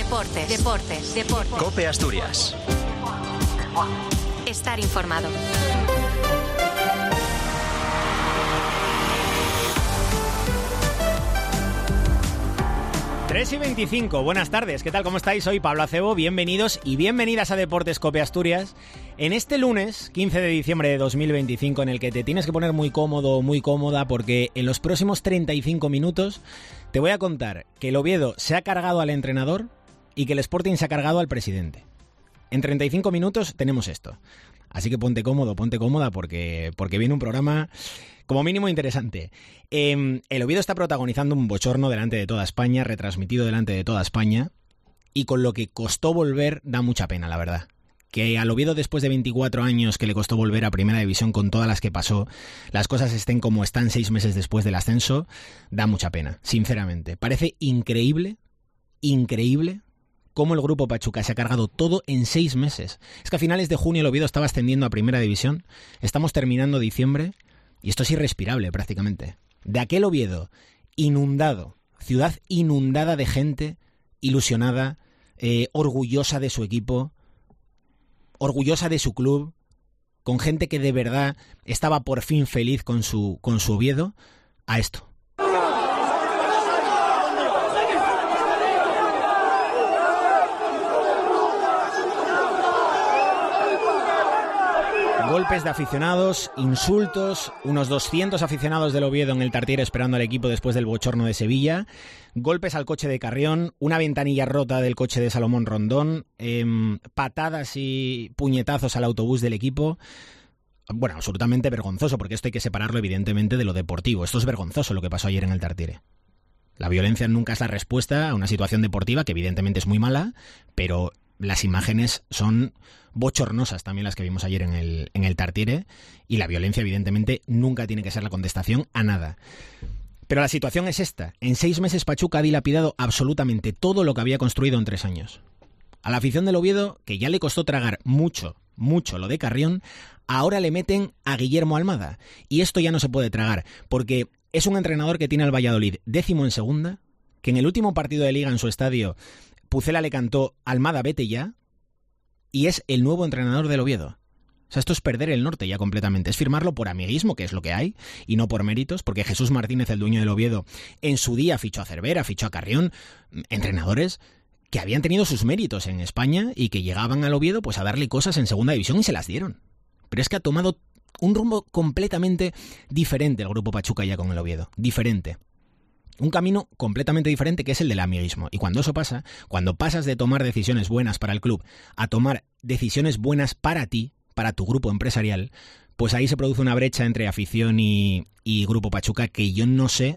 Deportes. COPE Asturias. Estar informado. Tres y 25, buenas tardes, ¿qué tal? ¿Cómo estáis? Soy Pablo Acebo, bienvenidos y bienvenidas a Deportes COPE Asturias. En este lunes, 15 de diciembre de 2025, en el que te tienes que poner muy cómodo, muy cómoda, porque en los próximos 35 minutos te voy a contar que el Oviedo se ha cargado al entrenador y que el Sporting se ha cargado al presidente. En 35 minutos tenemos esto. Así que ponte cómodo, ponte cómoda, porque viene un programa como mínimo interesante. El Oviedo está protagonizando un bochorno delante de toda España, retransmitido delante de toda España, y con lo que costó volver da mucha pena, la verdad. Que al Oviedo, después de 24 años que le costó volver a Primera División con todas las que pasó, las cosas estén como están 6 meses después del ascenso, da mucha pena, sinceramente. Parece increíble cómo el Grupo Pachuca se ha cargado todo en 6 meses. Es que a finales de junio el Oviedo estaba ascendiendo a Primera División, estamos terminando diciembre y esto es irrespirable prácticamente. De aquel Oviedo inundado, ciudad inundada de gente ilusionada, orgullosa de su equipo, orgullosa de su club, con gente que de verdad estaba por fin feliz con su Oviedo, a esto. Golpes de aficionados, insultos, unos 200 aficionados del Oviedo en el Tartiere esperando al equipo después del bochorno de Sevilla, golpes al coche de Carrión, una ventanilla rota del coche de Salomón Rondón, patadas y puñetazos al autobús del equipo. Bueno, absolutamente vergonzoso, porque esto hay que separarlo evidentemente de lo deportivo. Esto es vergonzoso lo que pasó ayer en el Tartiere. La violencia nunca es la respuesta a una situación deportiva que evidentemente es muy mala, pero las imágenes son bochornosas también las que vimos ayer en el Tartiere, y la violencia evidentemente nunca tiene que ser la contestación a nada. Pero la situación es esta. En 6 meses Pachuca ha dilapidado absolutamente todo lo que había construido en 3 años. A la afición del Oviedo, que ya le costó tragar mucho lo de Carrión, ahora le meten a Guillermo Almada. Y esto ya no se puede tragar, porque es un entrenador que tiene al Valladolid 10º en segunda, que en el último partido de Liga en su estadio Pucela le cantó Almada, vete ya, y es el nuevo entrenador del Oviedo. O sea, esto es perder el norte ya completamente. Es firmarlo por amiguismo, que es lo que hay, y no por méritos, porque Jesús Martínez, el dueño del Oviedo, en su día fichó a Cervera, fichó a Carrión, entrenadores que habían tenido sus méritos en España y que llegaban al Oviedo pues a darle cosas en segunda división y se las dieron. Pero es que ha tomado un rumbo completamente diferente el Grupo Pachuca ya con el Oviedo. Diferente. Un camino completamente diferente, que es el del amiguismo. Y cuando eso pasa, cuando pasas de tomar decisiones buenas para el club a tomar decisiones buenas para ti, para tu grupo empresarial, pues ahí se produce una brecha entre afición y Grupo Pachuca que yo no sé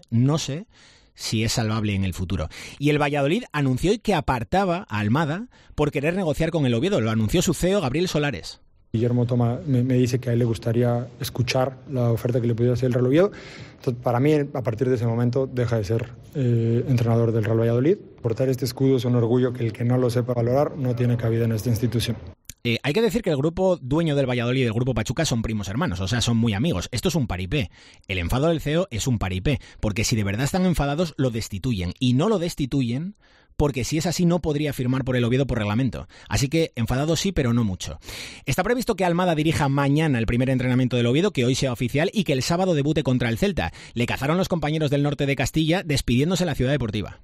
si es salvable en el futuro. Y el Valladolid anunció que apartaba a Almada por querer negociar con el Oviedo. Lo anunció su CEO, Gabriel Solares. Guillermo me dice que a él le gustaría escuchar la oferta que le pudiera hacer el Real Oviedo. Entonces, para mí, a partir de ese momento, deja de ser entrenador del Real Valladolid. Portar este escudo es un orgullo que el que no lo sepa valorar no tiene cabida en esta institución. Hay que decir que el grupo dueño del Valladolid y el Grupo Pachuca son primos hermanos, o sea, son muy amigos. Esto es un paripé. El enfado del CEO es un paripé, porque si de verdad están enfadados, lo destituyen. Y no lo destituyen porque si es así no podría firmar por el Oviedo por reglamento. Así que enfadado sí, pero no mucho. Está previsto que Almada dirija mañana el primer entrenamiento del Oviedo, que hoy sea oficial, y que el sábado debute contra el Celta. Le cazaron los compañeros del norte de Castilla despidiéndose en la Ciudad Deportiva.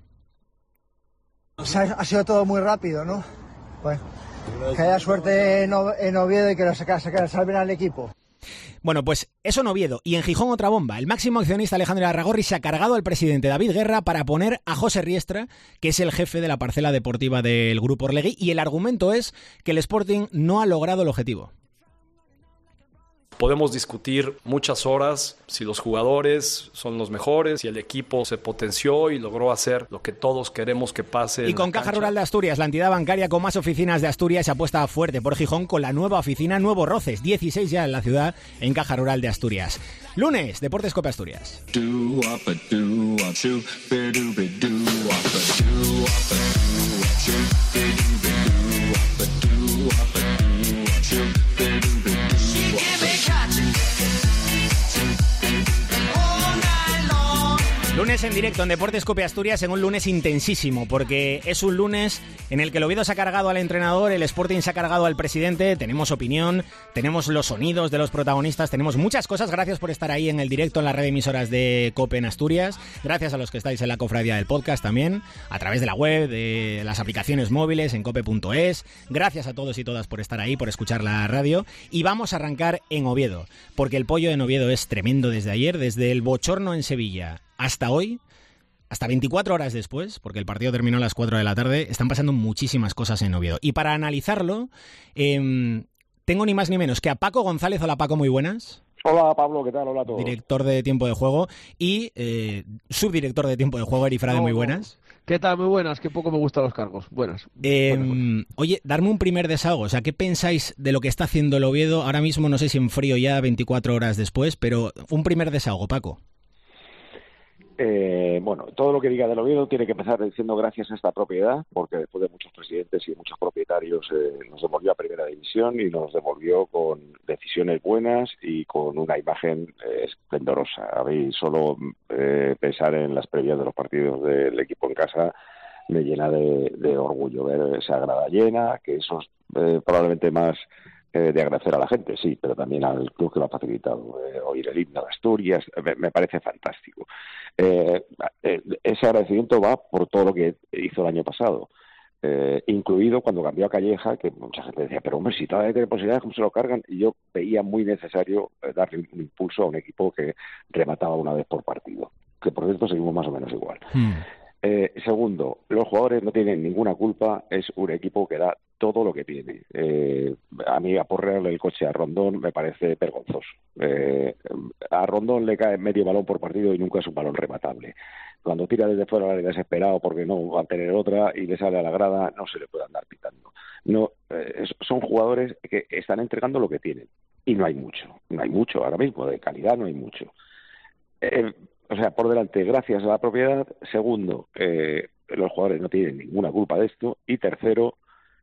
O sea, ha sido todo muy rápido, ¿no? Bueno, que haya suerte en Oviedo y que salven al equipo. Bueno, pues eso en Oviedo. Y en Gijón otra bomba. El máximo accionista Alejandro Arragorri se ha cargado al presidente David Guerra para poner a José Riestra, que es el jefe de la parcela deportiva del Grupo Orlegui, y el argumento es que el Sporting no ha logrado el objetivo. Podemos discutir muchas horas si los jugadores son los mejores, si el equipo se potenció y logró hacer lo que todos queremos que pase. Y con Caja Rural de Asturias, la entidad bancaria con más oficinas de Asturias, se apuesta fuerte por Gijón con la nueva oficina Nuevo Roces, 16 ya en la ciudad, en Caja Rural de Asturias. Lunes, Deportes COPE Asturias. Lunes Estamos en directo en Deportes Cope Asturias en un lunes intensísimo, porque es un lunes en el que el Oviedo se ha cargado al entrenador, el Sporting se ha cargado al presidente, tenemos opinión, tenemos los sonidos de los protagonistas, tenemos muchas cosas. Gracias por estar ahí en el directo en la red de emisoras de Cope en Asturias, gracias a los que estáis en la cofradía del podcast también, a través de la web, de las aplicaciones móviles en cope.es. Gracias a todos y todas por estar ahí, por escuchar la radio, y vamos a arrancar en Oviedo, porque el pollo en Oviedo es tremendo desde ayer, desde el bochorno en Sevilla hasta hoy, hasta 24 horas después, porque el partido terminó a las 4 de la tarde, están pasando muchísimas cosas en Oviedo. Y para analizarlo, tengo ni más ni menos que a Paco González. Hola Paco, muy buenas. Hola Pablo, ¿qué tal? Hola a todos. Director de Tiempo de Juego y subdirector de Tiempo de Juego, Eri Frade, muy buenas. ¿Qué tal? Muy buenas, que poco me gustan los cargos. Buenas. Oye, darme un primer desahogo, o sea, ¿qué pensáis de lo que está haciendo el Oviedo? Ahora mismo no sé si en frío ya 24 horas después, pero un primer desahogo, Paco. Bueno, todo lo que diga del Oviedo tiene que empezar diciendo gracias a esta propiedad, porque después de muchos presidentes y muchos propietarios nos devolvió a Primera División y nos devolvió con decisiones buenas y con una imagen esplendorosa. A mí solo pensar en las previas de los partidos del equipo en casa me llena de orgullo ver esa grada llena, que eso es probablemente más de agradecer a la gente, sí, pero también al club que lo ha facilitado. Oír el himno de Asturias me parece fantástico. Ese agradecimiento va por todo lo que hizo el año pasado, incluido cuando cambió a Calleja, que mucha gente decía, pero hombre, si todavía tiene posibilidades, ¿cómo se lo cargan? Y yo veía muy necesario darle un impulso a un equipo que remataba una vez por partido, que por cierto seguimos más o menos igual. Segundo, los jugadores no tienen ninguna culpa, es un equipo que da todo lo que tiene. A mí aporrearle el coche a Rondón me parece vergonzoso. A Rondón le cae medio balón por partido y nunca es un balón rematable. Cuando tira desde fuera la desesperado porque no va a tener otra y le sale a la grada, no se le puede andar pitando. No, son jugadores que están entregando lo que tienen y no hay mucho ahora mismo, de calidad no hay mucho. O sea, por delante, gracias a la propiedad. Segundo, los jugadores no tienen ninguna culpa de esto. Y tercero,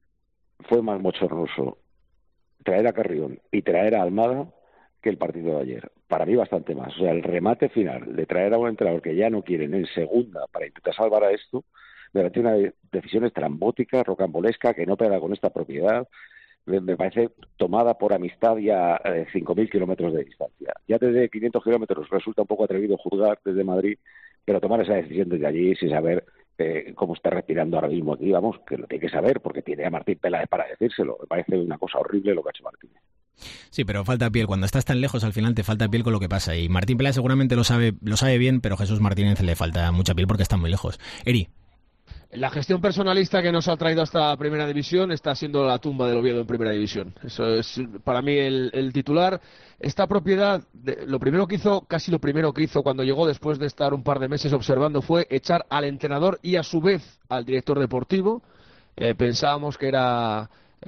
fue más bochornoso traer a Carrión y traer a Almada que el partido de ayer. Para mí bastante más. O sea, el remate final de traer a un entrenador que ya no quieren en segunda para intentar salvar a esto, me parece una decisión estrambótica, rocambolesca, que no pega con esta propiedad. Me parece tomada por amistad y a 5.000 kilómetros de distancia. Ya desde 500 kilómetros resulta un poco atrevido juzgar desde Madrid, pero tomar esa decisión desde allí sin saber cómo está respirando ahora mismo aquí, vamos, que lo tiene que saber porque tiene a Martín Peláez para decírselo. Me parece una cosa horrible lo que ha hecho Martín. Sí, pero falta piel. Cuando estás tan lejos, al final te falta piel con lo que pasa. Y Martín Peláez seguramente lo sabe bien, pero a Jesús Martínez le falta mucha piel porque está muy lejos. Eri. La gestión personalista que nos ha traído hasta Primera División está siendo la tumba del Oviedo en Primera División. Eso es para mí el titular. Esta propiedad, lo primero que hizo cuando llegó después de estar un par de meses observando fue echar al entrenador y a su vez al director deportivo. Pensábamos que era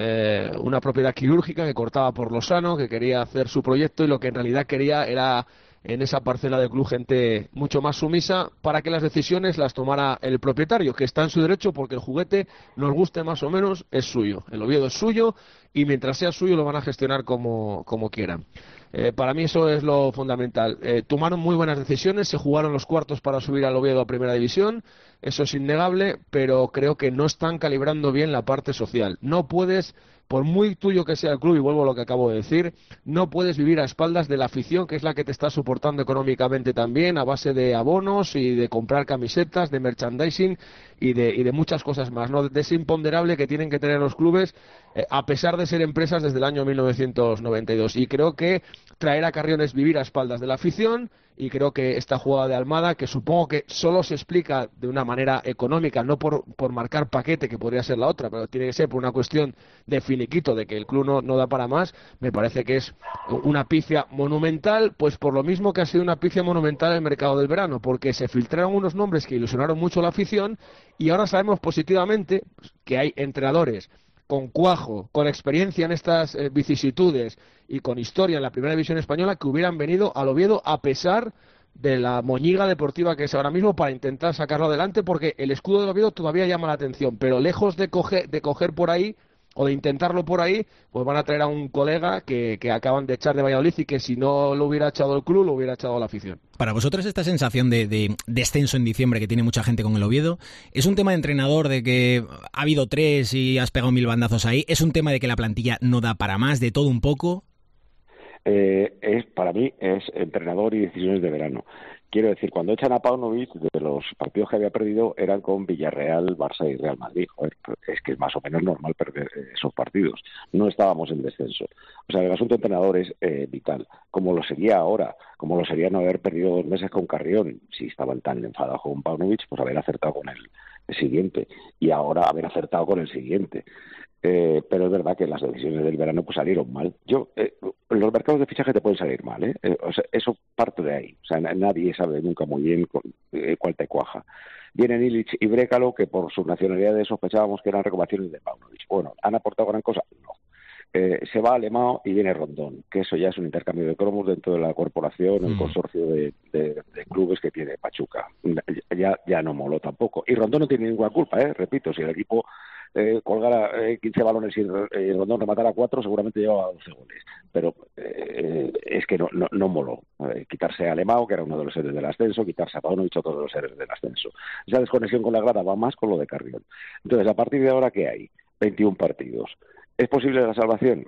una propiedad quirúrgica que cortaba por lo sano, que quería hacer su proyecto y lo que en realidad quería era en esa parcela del club gente mucho más sumisa para que las decisiones las tomara el propietario, que está en su derecho porque el juguete, nos guste más o menos, es suyo. El Oviedo es suyo y mientras sea suyo lo van a gestionar como quieran. Para mí eso es lo fundamental. Tomaron muy buenas decisiones, se jugaron los cuartos para subir al Oviedo a Primera División, eso es innegable, pero creo que no están calibrando bien la parte social. No puedes, por muy tuyo que sea el club, y vuelvo a lo que acabo de decir, no puedes vivir a espaldas de la afición, que es la que te está soportando económicamente también, a base de abonos y de comprar camisetas, de merchandising y de muchas cosas más, ¿no? De ese imponderable que tienen que tener los clubes, a pesar de ser empresas desde el año 1992. Y creo que traer a Carrión es vivir a espaldas de la afición, y creo que esta jugada de Almada, que supongo que solo se explica de una manera económica, no por marcar paquete, que podría ser la otra, pero tiene que ser por una cuestión de finiquito, de que el club no da para más, me parece que es una pifia monumental, pues por lo mismo que ha sido una pifia monumental en el mercado del verano, porque se filtraron unos nombres que ilusionaron mucho a la afición, y ahora sabemos positivamente que hay entrenadores con cuajo, con experiencia en estas vicisitudes y con historia en la Primera División española que hubieran venido al Oviedo a pesar de la moñiga deportiva que es ahora mismo para intentar sacarlo adelante, porque el escudo del Oviedo todavía llama la atención, pero lejos de coger por ahí o de intentarlo por ahí, pues van a traer a un colega que acaban de echar de Valladolid y que si no lo hubiera echado el club, lo hubiera echado la afición. Para vosotros esta sensación de descenso en diciembre que tiene mucha gente con el Oviedo, ¿es un tema de entrenador de que ha habido 3 y has pegado 1000 bandazos ahí? ¿Es un tema de que la plantilla no da para más, de todo un poco? Para mí es entrenador y decisiones de verano. Quiero decir, cuando echan a Paunovic, de los partidos que había perdido eran con Villarreal, Barça y Real Madrid. Joder, es que es más o menos normal perder esos partidos. No estábamos en descenso. O sea, el asunto de entrenador es vital, como lo sería ahora, como lo sería no haber perdido 2 meses con Carrión. Si estaban tan enfadados con Paunovic, pues haber acertado con el siguiente, y ahora haber acertado con el siguiente. Pero es verdad que las decisiones del verano pues salieron mal. Los mercados de fichaje te pueden salir mal, o sea, eso parte de ahí. O sea, nadie sabe nunca muy bien cuál te cuaja. Vienen Ilić y Brécalo, que por sus nacionalidades sospechábamos que eran recomendaciones de Paunovic. Bueno, ¿han aportado gran cosa? No. Se va Alemão y viene Rondón, que eso ya es un intercambio de cromos dentro de la corporación, el consorcio de clubes que tiene Pachuca. Ya no moló tampoco. Y Rondón no tiene ninguna culpa, repito, si el equipo colgara 15 balones y Rondón rematara 4, seguramente llevaba 12 goles. Pero es que no moló. Quitarse a Alemão, que era uno de los héroes del ascenso, quitarse a Paunovic, otro de los héroes del ascenso. Esa desconexión con la grada va más con lo de Carrión. Entonces, a partir de ahora, ¿qué hay? 21 partidos. ¿Es posible la salvación?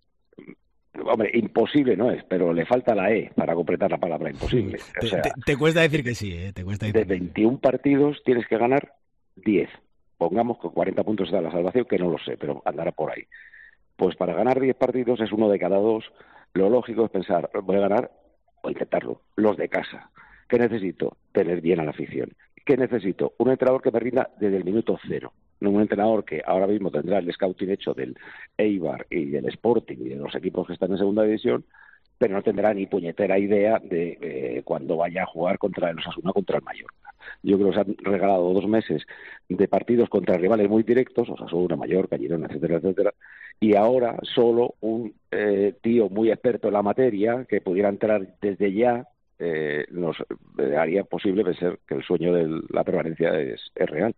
Hombre, imposible no es, pero le falta la E para completar la palabra imposible. O sea, te cuesta decir que sí, te cuesta decir de 21 partidos tienes que ganar 10. Pongamos que 40 puntos está la salvación, que no lo sé, pero andará por ahí. Pues para ganar 10 partidos es 1 de cada 2. Lo lógico es pensar, voy a ganar o intentarlo. Los de casa. ¿Qué necesito? Tener bien a la afición. ¿Qué necesito? Un entrenador que me rinda desde el minuto 0. No un entrenador que ahora mismo tendrá el scouting hecho del Eibar y del Sporting y de los equipos que están en segunda división, pero no tendrá ni puñetera idea de cuando vaya a jugar contra el Osasuna, contra el Mallorca. Yo creo que se han regalado 2 meses de partidos contra rivales muy directos, Osasuna, Mallorca, Girona, etcétera, etcétera, y ahora solo un tío muy experto en la materia que pudiera entrar desde ya nos haría posible pensar que el sueño de la permanencia es real.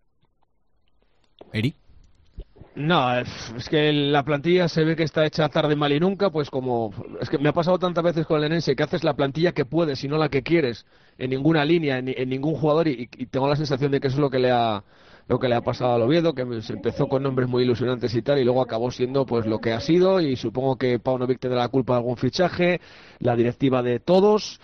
¿Eri? No, es que la plantilla se ve que está hecha tarde, mal y nunca, pues como... Es que me ha pasado tantas veces con el Enense que haces la plantilla que puedes y no la que quieres, en ninguna línea, en ningún jugador, y tengo la sensación de que eso es lo que le ha pasado al Oviedo, que se empezó con nombres muy ilusionantes y tal, y luego acabó siendo pues lo que ha sido, y supongo que Paunovic tendrá la culpa de algún fichaje, la directiva de todos,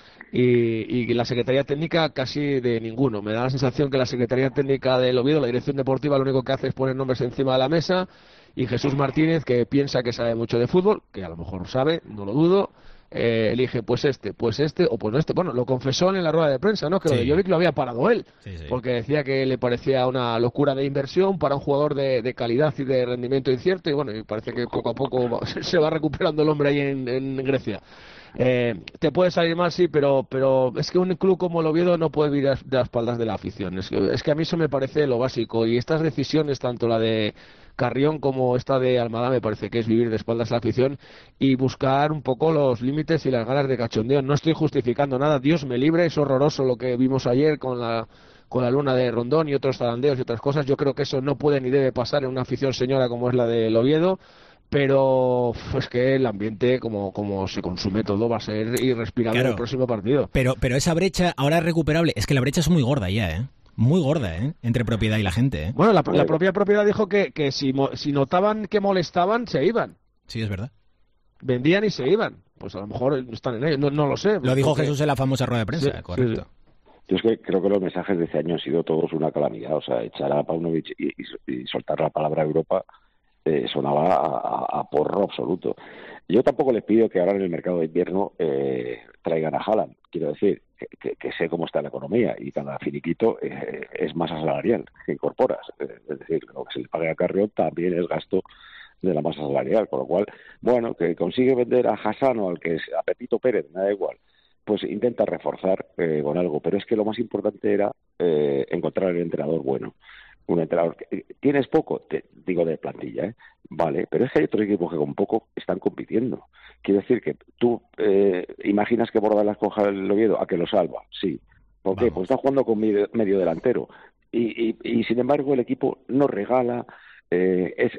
y la Secretaría Técnica casi de ninguno. Me da la sensación que la Secretaría Técnica del Oviedo, la Dirección Deportiva, lo único que hace es poner nombres encima de la mesa, y Jesús Martínez, que piensa que sabe mucho de fútbol, que a lo mejor sabe, no lo dudo, elige pues este o pues no este. Bueno, lo confesó en la rueda de prensa, ¿no? Que lo de Jovic lo había parado él, porque decía que le parecía una locura de inversión para un jugador de calidad y de rendimiento incierto, y bueno, y parece que poco a poco se va recuperando el hombre ahí en Grecia. Te puede salir mal, sí, pero es que un club como el Oviedo no puede vivir de las espaldas de la afición. Es que a mí eso me parece lo básico, y estas decisiones, tanto la de Carrión como esta de Almada, me parece que es vivir de espaldas a la afición y buscar un poco los límites y las ganas de cachondeo. No estoy justificando nada, Dios me libre, es horroroso lo que vimos ayer con la luna de Rondón y otros zarandeos y otras cosas. Yo creo que eso no puede ni debe pasar en una afición señora como es la del Oviedo, pero es que el ambiente, como se consume todo, va a ser irrespirable en el próximo partido. Pero esa brecha ahora es recuperable. Es que la brecha es muy gorda ya, muy gorda, entre propiedad y la gente, Bueno, la propia propiedad dijo que si notaban que molestaban, se iban. Sí, es verdad. Vendían y se iban. Pues a lo mejor están en ello, no lo sé. Lo dijo Jesús en la famosa rueda de prensa, sí, correcto. Sí. Yo es que creo que los mensajes de este año han sido todos una calamidad. O sea, echar a Paunovic y soltar la palabra Europa sonaba a porro absoluto. Yo tampoco les pido que ahora en el mercado de invierno traigan a Haaland. Quiero decir que sé cómo está la economía, y cada finiquito es masa salarial que incorporas. Es decir, lo que se le pague a Carrión también es gasto de la masa salarial, con lo cual, bueno, que consigue vender a Hassan o a Pepito Pérez, me da igual, pues intenta reforzar con algo. Pero es que lo más importante era encontrar el entrenador bueno. Un entrenador que tienes poco, te digo de plantilla, vale, pero es que hay otros equipos que con poco están compitiendo. Quiero decir que tú imaginas que Bordalas coja el Oviedo a que lo salva, sí. ¿Por qué? Pues está jugando con medio delantero y sin embargo el equipo no regala, es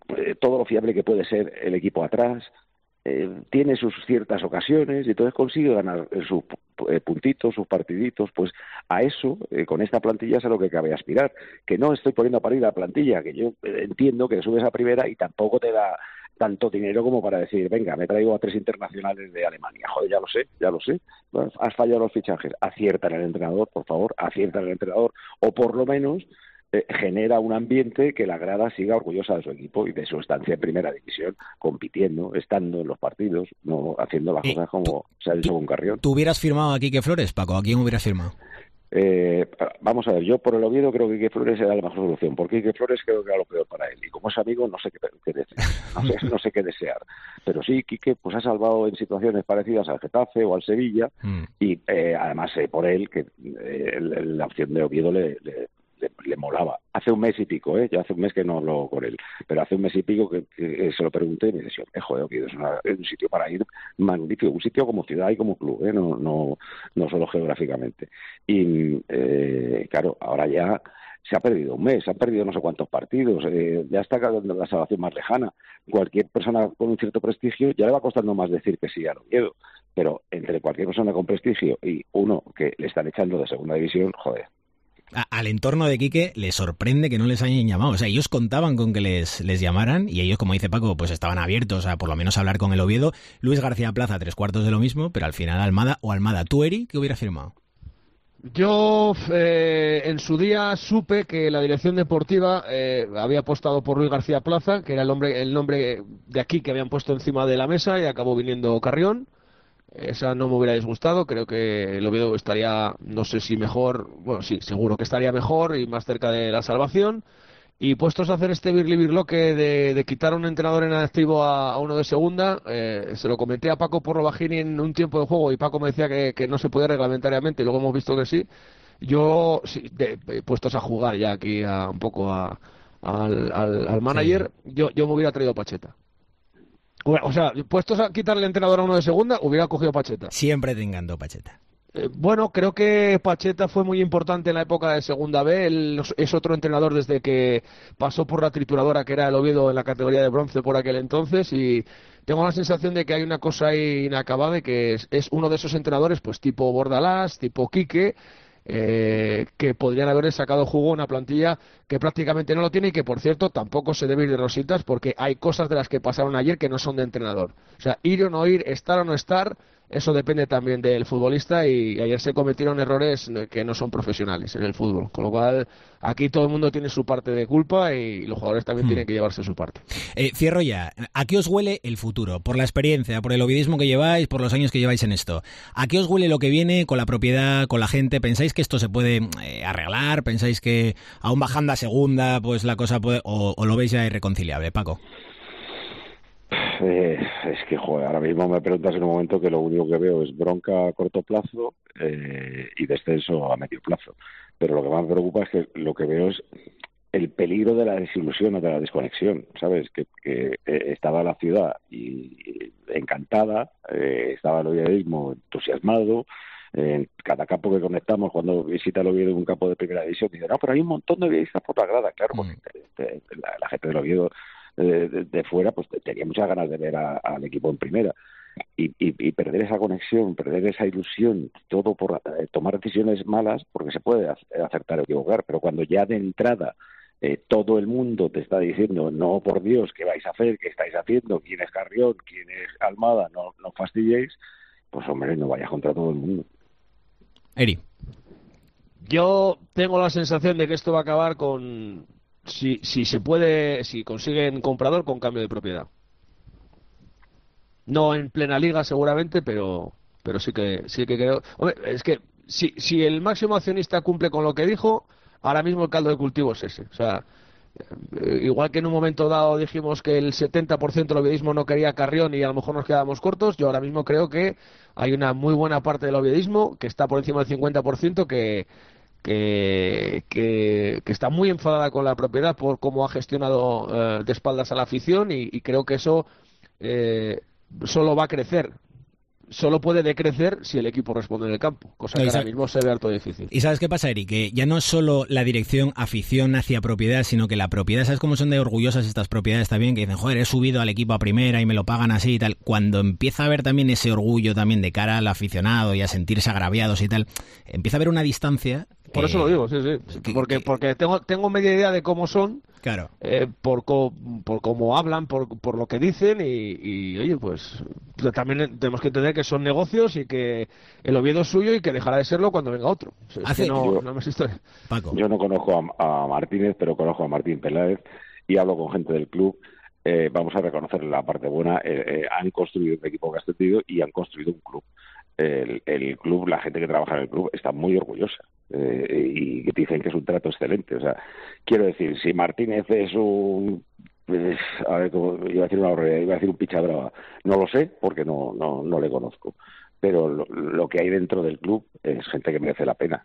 todo lo fiable que puede ser el equipo atrás, tiene sus ciertas ocasiones y entonces consigue ganar sus puntitos, sus partiditos. Pues a eso, con esta plantilla es a lo que cabe aspirar, que no estoy poniendo a parir la plantilla, que yo entiendo que subes a primera y tampoco te da tanto dinero como para decir, venga, me traigo a 3 internacionales de Alemania. Joder, ya lo sé. Bueno, has fallado los fichajes. Acierta en el entrenador, por favor, acierta en el entrenador, o por lo menos genera un ambiente que la grada siga orgullosa de su equipo y de su estancia en primera división, compitiendo, estando en los partidos, no haciendo las cosas como se ha dicho con Carrión. ¿Tú hubieras firmado a Quique Flores, Paco? ¿A quién hubieras firmado? Vamos a ver, yo por el Oviedo creo que Quique Flores era la mejor solución, porque Quique Flores creo que era lo peor para él, y como es amigo no sé qué desear, no sé qué desear, pero sí, Quique pues ha salvado en situaciones parecidas al Getafe o al Sevilla, y además por él que la opción de Oviedo le molaba. Hace un mes y pico, ya hace un mes que no hablo con él, pero hace un mes y pico que se lo pregunté y me dice, joder, Oviedo es un sitio para ir magnífico, un sitio como ciudad y como club, no solo geográficamente. Y claro, ahora ya se ha perdido un mes, se han perdido no sé cuántos partidos, ya está quedando la salvación más lejana. Cualquier persona con un cierto prestigio ya le va costando más decir que sí al Oviedo, pero entre cualquier persona con prestigio y uno que le están echando de segunda división, joder. Al entorno de Quique les sorprende que no les hayan llamado. O sea, ellos contaban con que les llamaran y ellos, como dice Paco, pues estaban abiertos a por lo menos hablar con el Oviedo. Luis García Plaza, 3/4 de lo mismo, pero al final Almada. ¿Tú, Eri, qué hubiera firmado? Yo en su día supe que la dirección deportiva había apostado por Luis García Plaza, que era el nombre de aquí que habían puesto encima de la mesa, y acabó viniendo Carrión. Esa no me hubiera disgustado, creo que el Oviedo estaría, no sé si mejor, bueno, sí, seguro que estaría mejor y más cerca de la salvación. Y puestos a hacer este birlibirloque de quitar a un entrenador en activo a uno de segunda, se lo comenté a Paco por lo bajín en un tiempo de juego y Paco me decía que no se podía reglamentariamente y luego hemos visto que sí. Yo, sí, puestos a jugar ya aquí un poco al manager, sí. yo me hubiera traído Pacheta. O sea, puestos a quitarle el entrenador a uno de segunda, hubiera cogido Pacheta. Siempre te encantó Pacheta. Bueno, creo que Pacheta fue muy importante en la época de Segunda B. Él es otro entrenador desde que pasó por la trituradora, que era el Oviedo en la categoría de bronce por aquel entonces, y tengo la sensación de que hay una cosa ahí inacabada y que es uno de esos entrenadores, pues tipo Bordalás, tipo Quique, que podrían haber sacado jugo a una plantilla que prácticamente no lo tiene y que, por cierto, tampoco se debe ir de rositas porque hay cosas de las que pasaron ayer que no son de entrenador. O sea, ir o no ir, estar o no estar, eso depende también del futbolista y ayer se cometieron errores que no son profesionales en el fútbol. Con lo cual, aquí todo el mundo tiene su parte de culpa y los jugadores también tienen que llevarse su parte. Cierro ya. ¿A qué os huele el futuro? Por la experiencia, por el ovidismo que lleváis, por los años que lleváis en esto. ¿A qué os huele lo que viene con la propiedad, con la gente? ¿Pensáis que esto se puede arreglar? ¿Pensáis que aún bajando a segunda pues la cosa puede... o lo veis ya irreconciliable, Paco? Es que, joder, ahora mismo me preguntas en un momento que lo único que veo es bronca a corto plazo y descenso a medio plazo. Pero lo que más me preocupa es que lo que veo es el peligro de la desilusión o de la desconexión, ¿sabes? Que estaba la ciudad y encantada, estaba el oviedismo entusiasmado. En cada campo que conectamos, cuando visita el Oviedo en un campo de primera división, dice, no, pero hay un montón de oviedistas por la grada, claro, porque la gente del Oviedo de fuera pues tenía muchas ganas de ver al equipo en primera y perder esa conexión, perder esa ilusión, todo por tomar decisiones malas, porque se puede acertar o equivocar, pero cuando ya de entrada todo el mundo te está diciendo, no, por Dios, ¿qué vais a hacer? ¿Qué estáis haciendo? ¿Quién es Carrión? ¿Quién es Almada? No fastidiéis, pues hombre, no vayas contra todo el mundo. Eri. Yo tengo la sensación de que esto va a acabar con... Si se puede, si consiguen comprador con cambio de propiedad. No en plena liga seguramente, pero sí que creo. Hombre, es que si el máximo accionista cumple con lo que dijo, ahora mismo el caldo de cultivo es ese. O sea, igual que en un momento dado dijimos que el 70% del oviedismo no quería Carrión y a lo mejor nos quedábamos cortos, yo ahora mismo creo que hay una muy buena parte del oviedismo que está por encima del 50% que está muy enfadada con la propiedad por cómo ha gestionado de espaldas a la afición y creo que eso solo va a crecer. solo puede decrecer si el equipo responde en el campo, cosa que ahora mismo se ve harto difícil. ¿Y sabes qué pasa, Eric? Que ya no es solo la dirección, afición hacia propiedad, sino que la propiedad, ¿sabes cómo son de orgullosas estas propiedades también? Que dicen, joder, he subido al equipo a primera y me lo pagan así y tal. Cuando empieza a haber también ese orgullo también de cara al aficionado y a sentirse agraviados y tal, empieza a haber una distancia. Por eso lo digo, sí. Porque tengo media idea de cómo son, claro, por cómo hablan, por lo que dicen y oye, pues también tenemos que entender que son negocios y que el Oviedo es suyo y que dejará de serlo cuando venga otro. No me historia. Paco. Yo no conozco a Martínez, pero conozco a Martín Peláez y hablo con gente del club. Vamos a reconocer la parte buena. Han construido un equipo que ha ascendido y han construido un club. El club, la gente que trabaja en el club está muy orgullosa y dicen que es un trato excelente. O sea, quiero decir, si Martínez es un... a ver, iba a decir una horrera, iba a decir un picha brava. No lo sé porque no le conozco. Pero lo que hay dentro del club es gente que merece la pena.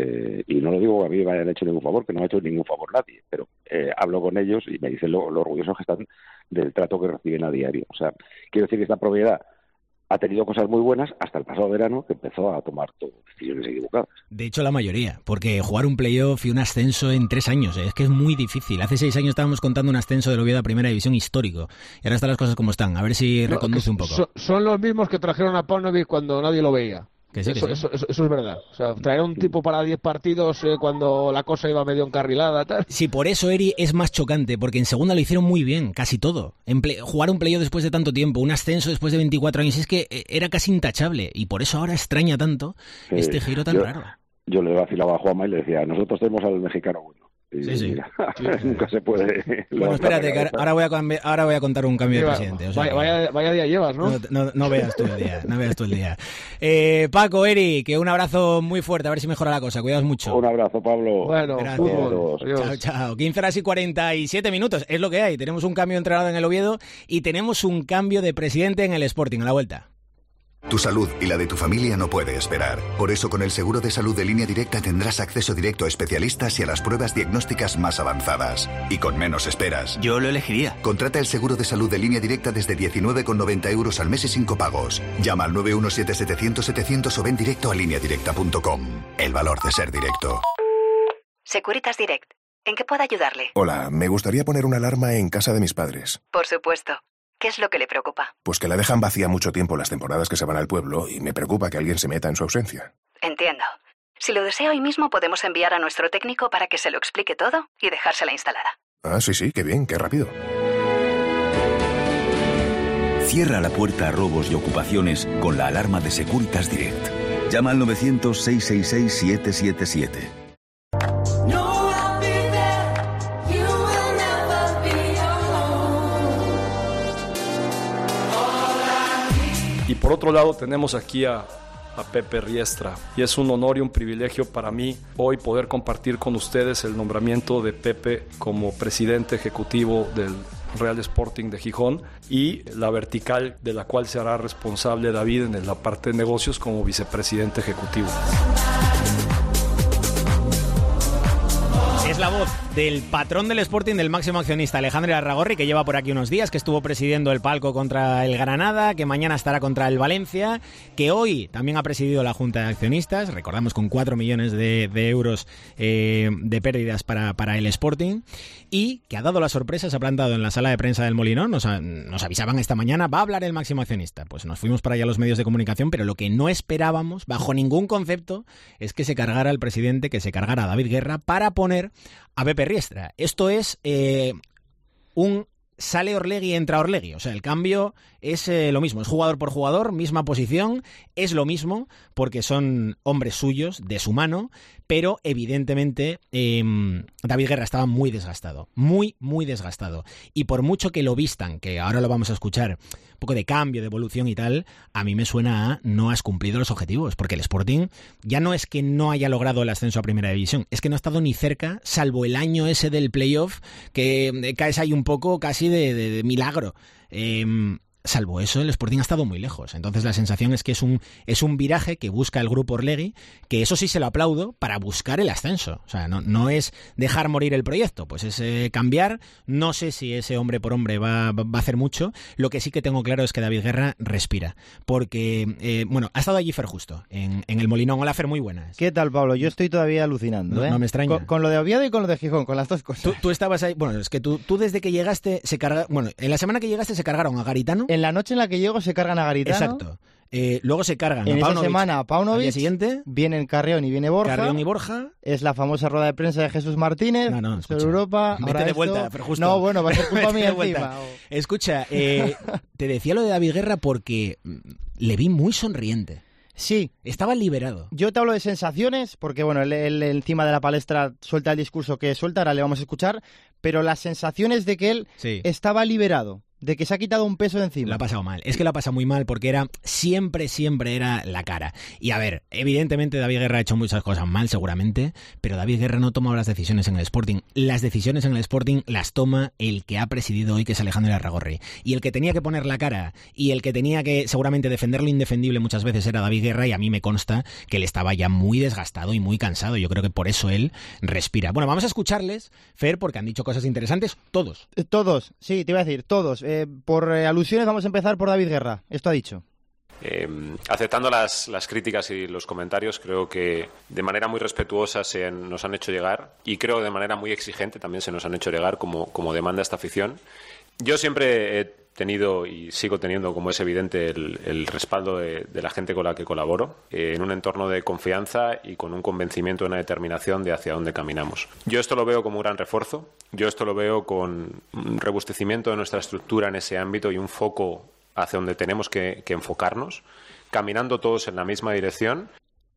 Y no lo digo que a mí me hayan hecho ningún favor, que no me ha hecho ningún favor nadie, pero hablo con ellos y me dicen lo orgullosos que están del trato que reciben a diario. O sea, quiero decir que esta propiedad ha tenido cosas muy buenas hasta el pasado verano, que empezó a tomar decisiones equivocadas. De hecho, la mayoría, porque jugar un playoff y un ascenso en 3 años, es que es muy difícil. Hace 6 años estábamos contando un ascenso del Oviedo a Primera División histórico, y ahora están las cosas como están. A ver si reconduce un poco. Son los mismos que trajeron a Paunovic cuando nadie lo veía. Sí. Eso es verdad. O sea, traer un tipo para 10 partidos cuando la cosa iba medio encarrilada, tal. Sí, por eso Eri es más chocante, porque en segunda lo hicieron muy bien, casi todo. Jugar un playoff después de tanto tiempo, un ascenso después de 24 años, es que era casi intachable, y por eso ahora extraña tanto este giro tan raro. Yo le vacilaba a Juanma y le decía, nosotros tenemos al mexicano bueno. Sí. Mira, nunca se puede. Bueno, espérate, que ahora voy a contar un cambio de presidente. O sea, vaya día llevas, ¿no? No veas tú el día. Paco, Eri, que un abrazo muy fuerte, a ver si mejora la cosa. Cuidaos mucho. Un abrazo, Pablo. Bueno, fútbol. Chao. 15 horas y 47 minutos. Es lo que hay. Tenemos un cambio de entrenador en el Oviedo y tenemos un cambio de presidente en el Sporting. A la vuelta. Tu salud y la de tu familia no puede esperar. Por eso, con el seguro de salud de Línea Directa tendrás acceso directo a especialistas y a las pruebas diagnósticas más avanzadas. Y con menos esperas. Yo lo elegiría. Contrata el seguro de salud de Línea Directa desde 19,90 € al mes y sin copagos. Llama al 917-700-700 o ven directo a lineadirecta.com. El valor de ser directo. Securitas Direct. ¿En qué puedo ayudarle? Hola, me gustaría poner una alarma en casa de mis padres. Por supuesto. ¿Qué es lo que le preocupa? Pues que la dejan vacía mucho tiempo las temporadas que se van al pueblo y me preocupa que alguien se meta en su ausencia. Entiendo. Si lo desea hoy mismo podemos enviar a nuestro técnico para que se lo explique todo y dejársela instalada. Ah, sí, qué bien, qué rápido. Cierra la puerta a robos y ocupaciones con la alarma de Securitas Direct. Llama al 900-666-777. Y por otro lado tenemos aquí a Pepe Riestra, y es un honor y un privilegio para mí hoy poder compartir con ustedes el nombramiento de Pepe como presidente ejecutivo del Real Sporting de Gijón y la vertical de la cual se hará responsable David en la parte de negocios como vicepresidente ejecutivo. Es la voz del patrón del Sporting, del máximo accionista Alejandro Arragorri, que lleva por aquí unos días, que estuvo presidiendo el palco contra el Granada, que mañana estará contra el Valencia, que hoy también ha presidido la Junta de Accionistas, recordamos con 4 millones de euros de pérdidas para el Sporting, y que ha dado la sorpresa, se ha plantado en la sala de prensa del Molinón, nos avisaban esta mañana, va a hablar el máximo accionista. Pues nos fuimos para allá a los medios de comunicación, pero lo que no esperábamos, bajo ningún concepto, es que se cargara el presidente, que se cargara a David Guerra, para poner a Pepe Riestra. Esto es un sale Orlegui, entra Orlegui. O sea, el cambio es lo mismo. Es jugador por jugador, misma posición. Es lo mismo porque son hombres suyos, de su mano. Pero evidentemente David Guerra estaba muy desgastado. Muy, muy desgastado. Y por mucho que lo vistan, que ahora lo vamos a escuchar, un poco de cambio, de evolución y tal, a mí me suena a no has cumplido los objetivos. Porque el Sporting ya no es que no haya logrado el ascenso a Primera División. Es que no ha estado ni cerca, salvo el año ese del playoff, que caes ahí un poco casi de milagro. salvo eso, el Sporting ha estado muy lejos. Entonces la sensación es que es un viraje que busca el grupo Orlegui, que eso sí se lo aplaudo, para buscar el ascenso. O sea, no es dejar morir el proyecto, pues es cambiar. No sé si ese hombre por hombre va a hacer mucho. Lo que sí que tengo claro es que David Guerra respira, porque, ha estado allí Fer Justo, en el Molinón. Hola Fer, muy buenas. ¿Qué tal, Pablo? Yo estoy todavía alucinando. No me extraña. Con lo de Oviedo y con lo de Gijón, con las dos cosas. Tú estabas ahí, es que tú desde que llegaste en la semana que llegaste se cargaron a Garitano. En la noche en la que llego se cargan a Garitano. Exacto. Luego se cargan en a Paunovic. Esa semana a Paunovic. Al día siguiente vienen Carrión y viene Borja. Carrión y Borja. Es la famosa rueda de prensa de Jesús Martínez. Sobre Europa. Vete de vuelta, pero justo. No, bueno, va a ser culpa mía encima. Escucha, te decía lo de David Guerra porque le vi muy sonriente. Sí. Estaba liberado. Yo te hablo de sensaciones, porque él encima de la palestra suelta el discurso que suelta, ahora le vamos a escuchar, pero las sensaciones de que él estaba liberado, de que se ha quitado un peso de encima. Lo ha pasado mal. Es que lo ha pasado muy mal porque siempre era la cara. Y a ver, evidentemente David Guerra ha hecho muchas cosas mal, seguramente, pero David Guerra no toma las decisiones en el Sporting. Las decisiones en el Sporting las toma el que ha presidido hoy, que es Alejandro Irarrágorri. Y el que tenía que poner la cara y el que tenía que seguramente defender lo indefendible muchas veces era David Guerra, y a mí me consta que él estaba ya muy desgastado y muy cansado. Yo creo que por eso él respira. Bueno, vamos a escucharles, Fer, porque han dicho cosas interesantes todos. Todos, sí, te iba a decir, todos. Por alusiones vamos a empezar por David Guerra. Esto ha dicho. Aceptando las críticas y los comentarios, creo que de manera muy respetuosa nos han hecho llegar, y creo de manera muy exigente también se nos han hecho llegar como demanda esta afición. Yo siempre he tenido y sigo teniendo, como es evidente, el respaldo de la gente con la que colaboro, en un entorno de confianza y con un convencimiento, una determinación de hacia dónde caminamos. Yo esto lo veo como un gran refuerzo, yo esto lo veo con un robustecimiento de nuestra estructura en ese ámbito y un foco hacia donde tenemos que enfocarnos, caminando todos en la misma dirección.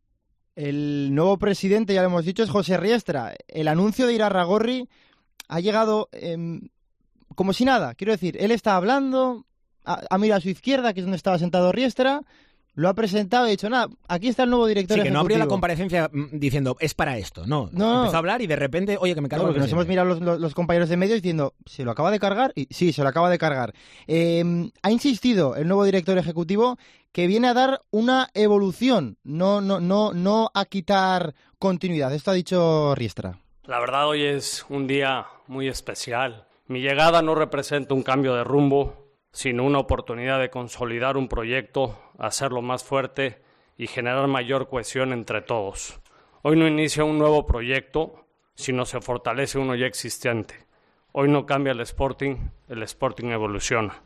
El nuevo presidente, ya lo hemos dicho, es José Riestra. El anuncio de Irarrágorri ha llegado como si nada. Quiero decir, él está hablando, ha mirado a su izquierda, que es donde estaba sentado Riestra, lo ha presentado y ha dicho, nada, aquí está el nuevo director ejecutivo. Que no abrió la comparecencia diciendo, es para esto. No. Empezó a hablar y de repente, oye, que me cargo. Nos hemos mirado los compañeros de medios diciendo, ¿se lo acaba de cargar? Y sí, se lo acaba de cargar. Ha insistido el nuevo director ejecutivo que viene a dar una evolución, no a quitar continuidad. Esto ha dicho Riestra. La verdad, hoy es un día muy especial. Mi llegada no representa un cambio de rumbo, sino una oportunidad de consolidar un proyecto, hacerlo más fuerte y generar mayor cohesión entre todos. Hoy no inicia un nuevo proyecto, sino se fortalece uno ya existente. Hoy no cambia el Sporting evoluciona.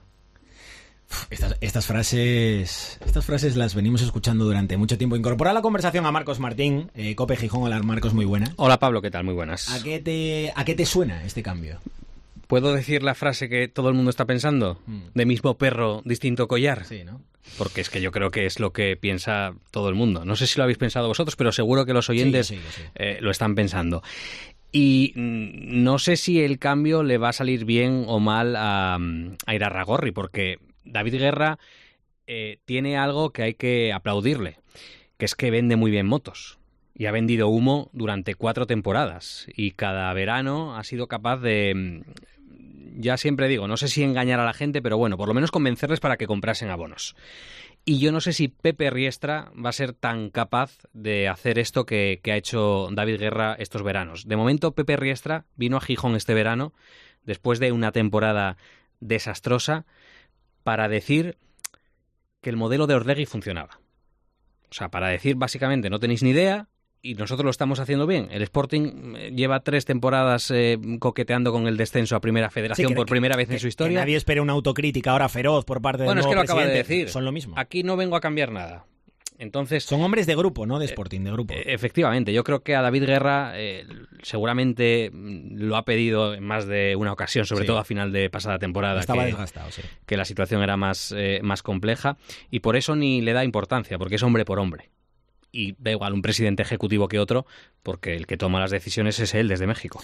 Estas frases las venimos escuchando durante mucho tiempo. Incorpora a la conversación a Marcos Martín, Cope Gijón. Hola Marcos, muy buena. Hola Pablo, ¿qué tal? Muy buenas. ¿A qué te suena este cambio? ¿Puedo decir la frase que todo el mundo está pensando? De mismo perro, distinto collar. Sí, ¿no? Porque es que yo creo que es lo que piensa todo el mundo. No sé si lo habéis pensado vosotros, pero seguro que los oyentes sí. Lo están pensando. Y no sé si el cambio le va a salir bien o mal a Irarrágorri, porque David Guerra tiene algo que hay que aplaudirle, que es que vende muy bien motos. Y ha vendido humo durante 4 temporadas. Y cada verano ha sido capaz de... Ya siempre digo, no sé si engañar a la gente, pero bueno, por lo menos convencerles para que comprasen abonos. Y yo no sé si Pepe Riestra va a ser tan capaz de hacer esto que ha hecho David Guerra estos veranos. De momento, Pepe Riestra vino a Gijón este verano, después de una temporada desastrosa, para decir que el modelo de Orlegui funcionaba. O sea, para decir básicamente, no tenéis ni idea... Y nosotros lo estamos haciendo bien. El Sporting lleva 3 temporadas coqueteando con el descenso a Primera Federación por primera vez en su historia. Que nadie espere una autocrítica ahora feroz por parte del nuevo presidente. Bueno, es que lo acaba de decir. Son lo mismo. Aquí no vengo a cambiar nada. Entonces, son hombres de grupo, no de Sporting, de grupo. Efectivamente. Yo creo que a David Guerra seguramente lo ha pedido en más de una ocasión, sobre todo a final de pasada temporada. Estaba desgastado, sí. Que la situación era más compleja. Y por eso ni le da importancia, porque es hombre por hombre. Y da igual un presidente ejecutivo que otro, porque el que toma las decisiones es él desde México.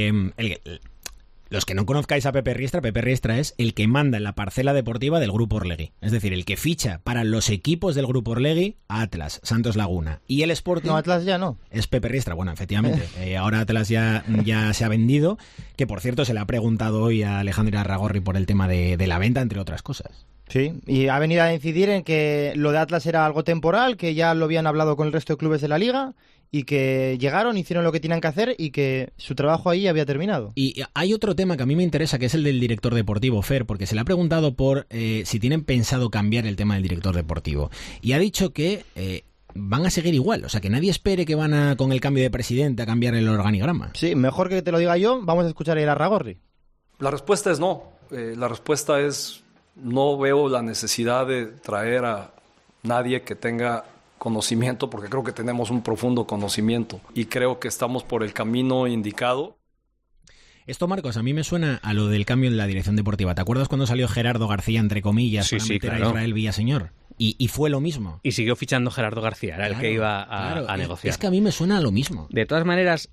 Los que no conozcáis a Pepe Riestra es el que manda en la parcela deportiva del Grupo Orlegui. Es decir, el que ficha para los equipos del Grupo Orlegui a Atlas, Santos Laguna. Y el Sporting... No, Atlas ya no. Es Pepe Riestra, bueno, efectivamente. Ahora Atlas ya se ha vendido, que por cierto se le ha preguntado hoy a Alejandro Irarrágorri por el tema de la venta, entre otras cosas. Sí, y ha venido a incidir en que lo de Atlas era algo temporal, que ya lo habían hablado con el resto de clubes de la liga y que llegaron, hicieron lo que tenían que hacer y que su trabajo ahí había terminado. Y hay otro tema que a mí me interesa, que es el del director deportivo, Fer, porque se le ha preguntado por si tienen pensado cambiar el tema del director deportivo. Y ha dicho que van a seguir igual, o sea, que nadie espere que van a, con el cambio de presidente, a cambiar el organigrama. Sí, mejor que te lo diga yo, vamos a escuchar a Irarrágorri. La respuesta es no. La respuesta es no veo la necesidad de traer a nadie que tenga conocimiento, porque creo que tenemos un profundo conocimiento y creo que estamos por el camino indicado. Esto, Marcos, a mí me suena a lo del cambio en la dirección deportiva. ¿Te acuerdas cuando salió Gerardo García, entre comillas, para meter a Israel Villaseñor? Y fue lo mismo. Y siguió fichando Gerardo García, era el que iba a negociar. Es que a mí me suena a lo mismo. De todas maneras,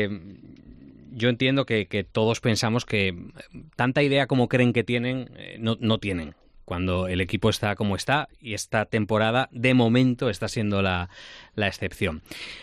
yo entiendo que todos pensamos que tanta idea como creen que tienen, no tienen. Cuando el equipo está como está, y esta temporada, de momento, está siendo la excepción.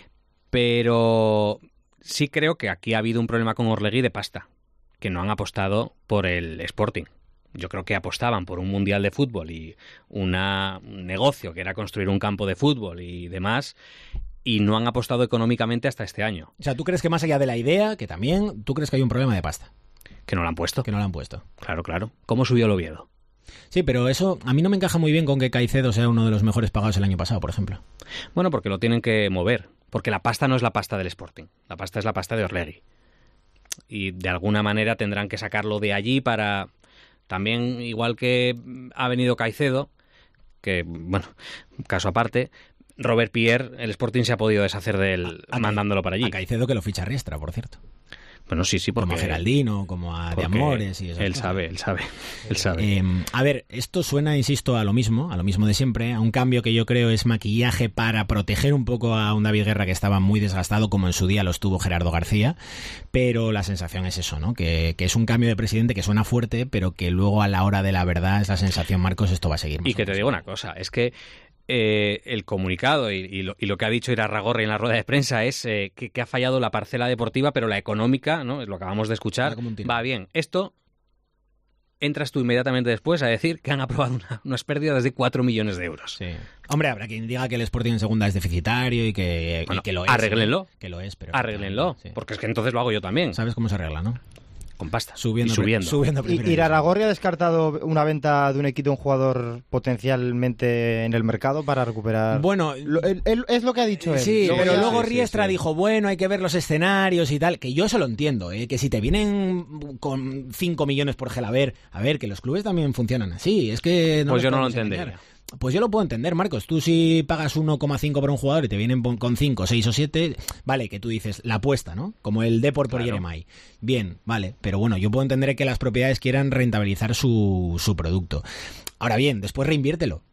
Pero sí creo que aquí ha habido un problema con Orlegui de pasta, que no han apostado por el Sporting. Yo creo que apostaban por un mundial de fútbol y un negocio que era construir un campo de fútbol y demás, y no han apostado económicamente hasta este año. O sea, ¿tú crees que más allá de la idea, que también, tú crees que hay un problema de pasta? Que no lo han puesto. Que no lo han puesto. Claro. ¿Cómo subió el Oviedo? Sí, pero eso a mí no me encaja muy bien con que Caicedo sea uno de los mejores pagados el año pasado, por ejemplo. Bueno, porque lo tienen que mover. Porque la pasta no es la pasta del Sporting. La pasta es la pasta de Orlegui. Y de alguna manera tendrán que sacarlo de allí para... También, igual que ha venido Caicedo, que, bueno, caso aparte, Robert Pierre, el Sporting se ha podido deshacer de él mandándolo para allí. A Caicedo que lo ficha Riestra, por cierto. Bueno, sí, porque... Como a Geraldino, como a De Amores y eso. Él sabe. A ver, esto suena, insisto, a lo mismo de siempre, a un cambio que yo creo es maquillaje para proteger un poco a un David Guerra que estaba muy desgastado, como en su día lo estuvo Gerardo García, pero la sensación es eso, ¿no? Que es un cambio de presidente que suena fuerte, pero que luego a la hora de la verdad es la sensación, Marcos, esto va a seguir. Y que te digo una cosa, es que el comunicado y lo que ha dicho Irarrágorri en la rueda de prensa es que ha fallado la parcela deportiva, pero la económica, ¿no? Es lo que acabamos de escuchar, va bien. Esto, entras tú inmediatamente después a decir que han aprobado unas pérdidas de 4 millones de euros. Sí. Hombre, habrá quien diga que el Sporting en segunda es deficitario y que lo es. Arréglenlo. Que lo es, pero... Arréglenlo, sí. Porque es que entonces lo hago yo también. ¿Sabes cómo se arregla, no? Con pasta. Subiendo. Irarrágorri ha descartado una venta de un equipo, un jugador potencialmente en el mercado para recuperar. Bueno, es lo que ha dicho él. Sí, pero luego Riestra dijo, bueno, hay que ver los escenarios y tal, que yo eso lo entiendo, que si te vienen con 5 millones por Gelaber, a ver, que los clubes también funcionan así, es que... Pues yo no lo entendería. Pues yo lo puedo entender, Marcos. Tú si pagas 1,5 por un jugador y te vienen con 5, 6 o 7, vale, que tú dices la apuesta, ¿no? Como el Depor por Yeremay. Bien, vale, pero bueno, yo puedo entender que las propiedades quieran rentabilizar su producto. Ahora bien, después reinviértelo.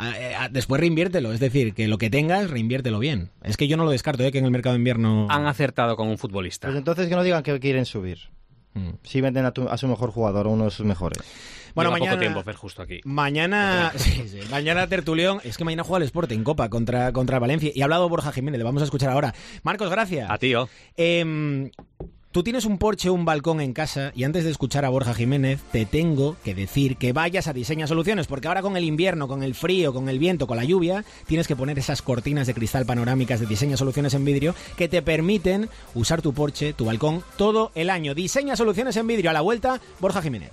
Es decir, que lo que tengas, reinviértelo bien. Es que yo no lo descarto, que en el mercado de invierno... Han acertado con un futbolista. Pues entonces que no digan que quieren subir. Si venden a su mejor jugador, uno de sus mejores. Bueno, mañana, poco tiempo, Fer, justo aquí. Mañana tertulión. Es que mañana juega el Sporting Copa contra Valencia. Y ha hablado Borja Jiménez, le vamos a escuchar ahora. Marcos, gracias. A ti, Tú tienes un porche o un balcón en casa y antes de escuchar a Borja Jiménez te tengo que decir que vayas a Diseña Soluciones, porque ahora con el invierno, con el frío, con el viento, con la lluvia, tienes que poner esas cortinas de cristal panorámicas de Diseña Soluciones en vidrio que te permiten usar tu porche, tu balcón, todo el año. Diseña Soluciones en vidrio. A la vuelta, Borja Jiménez.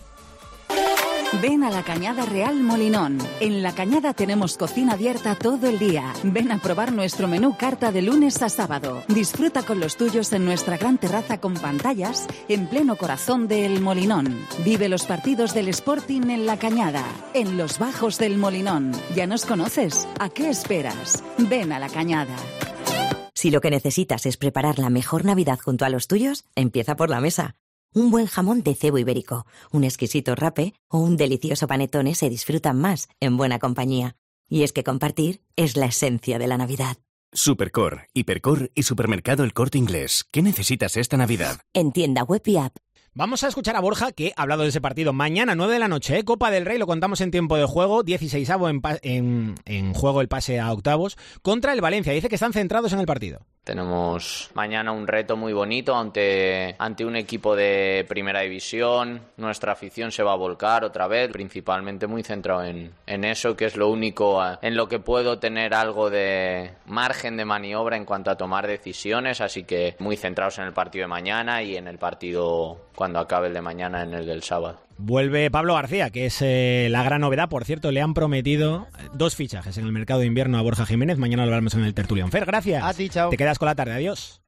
Ven a La Cañada Real Molinón. En La Cañada tenemos cocina abierta todo el día. Ven a probar nuestro menú carta de lunes a sábado. Disfruta con los tuyos en nuestra gran terraza con pantallas en pleno corazón de El Molinón. Vive los partidos del Sporting en La Cañada, en los bajos del Molinón. ¿Ya nos conoces? ¿A qué esperas? Ven a La Cañada. Si lo que necesitas es preparar la mejor Navidad junto a los tuyos, empieza por la mesa. Un buen jamón de cebo ibérico, un exquisito rape o un delicioso panetone se disfrutan más en buena compañía. Y es que compartir es la esencia de la Navidad. Supercor, Hipercor y Supermercado El Corte Inglés. ¿Qué necesitas esta Navidad? En tienda web y app. Vamos a escuchar a Borja, que ha hablado de ese partido mañana, 9 de la noche, Copa del Rey, lo contamos en tiempo de juego, 16avo en juego el pase a octavos, contra el Valencia. Dice que están centrados en el partido. Tenemos mañana un reto muy bonito ante un equipo de primera división. Nuestra afición se va a volcar otra vez, principalmente muy centrado en eso, que es lo único en lo que puedo tener algo de margen de maniobra en cuanto a tomar decisiones, así que muy centrados en el partido de mañana y en el partido cuando acabe el de mañana, en el del sábado. Vuelve Pablo García, que es la gran novedad. Por cierto, le han prometido 2 fichajes en el mercado de invierno a Borja Jiménez. Mañana lo hablamos en el Tertulión. Fer, gracias. A ti, chao. Te quedas con la tarde. Adiós.